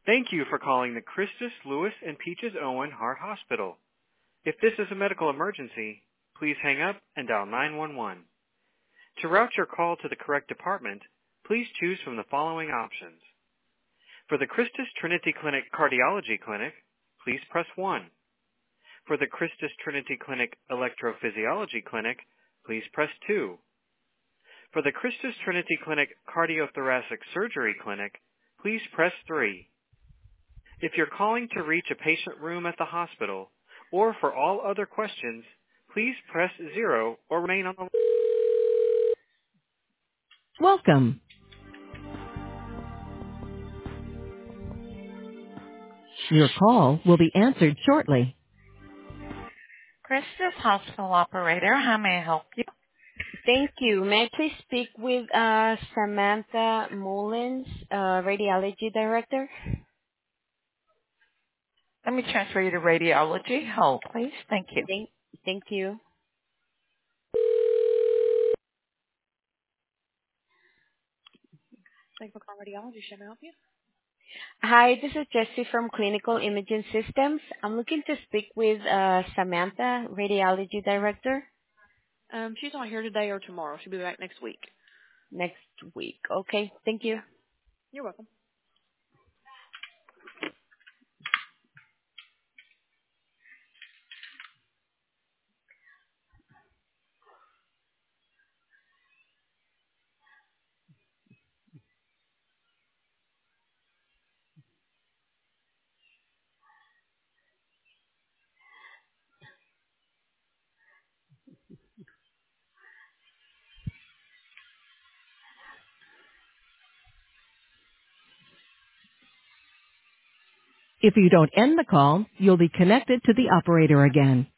Thank you for calling the Christus Lewis and Peaches Owen Heart Hospital. If this is a medical emergency, please hang up and dial 911. To route your call to the correct department, please choose from the following options. For the Christus Trinity Clinic Cardiology Clinic, please press 1. For the Christus Trinity Clinic Electrophysiology Clinic, please press 2. For the Christus Trinity Clinic Cardiothoracic Surgery Clinic, please press 3. If you're calling to reach a patient room at the hospital, or for all other questions, please press 0 or remain on the line. Welcome. Your call will be answered shortly. Christus Hospital Operator, how may I help you? Thank you. May I please speak with Samantha Mullins, Radiology Director? Let me transfer you to radiology. Hold, please. Thank you. Thank you. Thank you for calling radiology. Should I help you? Hi, this is Jessie from Clinical Imaging Systems. I'm looking to speak with Samantha, Radiology Director. She's not here today or tomorrow. She'll be back next week. Next week. Okay, thank you. You're welcome. If you don't end the call, you'll be connected to the operator again.